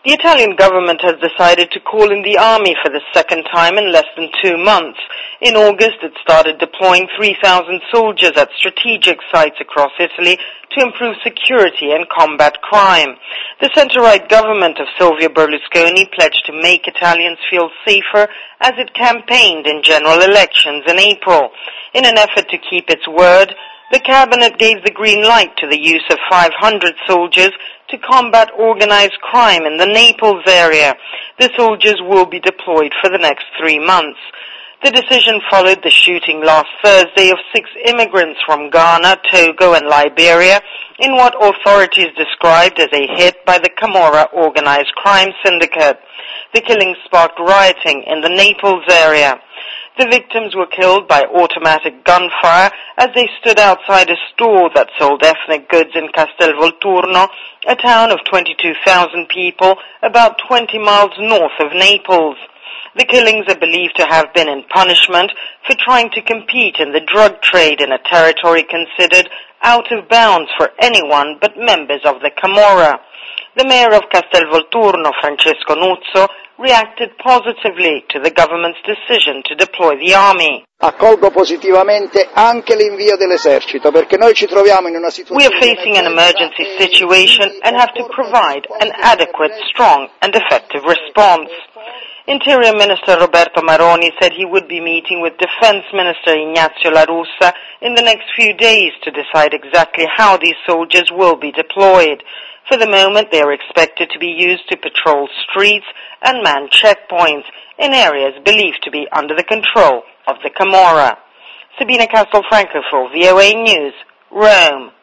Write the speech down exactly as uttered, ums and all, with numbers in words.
The Italian government has decided to call in the army for the second time in less than two months. In August, it started deploying three thousand soldiers at strategic sites across Italy to improve security and combat crime. The centre-right government of Silvio Berlusconi pledged to make Italians feel safer as it campaigned in general elections in April. In an effort to keep its word, the cabinet gave the green light to the use of five hundred soldiers to combat organized crime in the Naples area. The soldiers will be deployed for the next three months. The decision followed the shooting last Thursday of six immigrants from Ghana, Togo and Liberia in what authorities described as a hit by the Camorra organized crime syndicate. The killings sparked rioting in the Naples area. The victims were killed by automatic gunfire as they stood outside a store that sold ethnic goods in Castelvolturno, a town of twenty-two thousand people about twenty miles north of Naples. The killings are believed to have been in punishment for trying to compete in the drug trade in a territory considered out of bounds for anyone but members of the Camorra. The mayor of Castelvolturno, Francesco Nuzzo, reacted positively to the government's decision to deploy the army. Accolgo positivamente anche l'invio dell'esercito perché noi ci troviamo in una situazione. We are facing an emergency situation and have to provide an adequate, strong and effective response. Interior Minister Roberto Maroni said he would be meeting with Defense Minister Ignazio La Russa in the next few days to decide exactly how these soldiers will be deployed. For the moment, they are expected to be used to patrol streets and man checkpoints in areas believed to be under the control of the Camorra. Sabina Castelfranco for V O A News, Rome.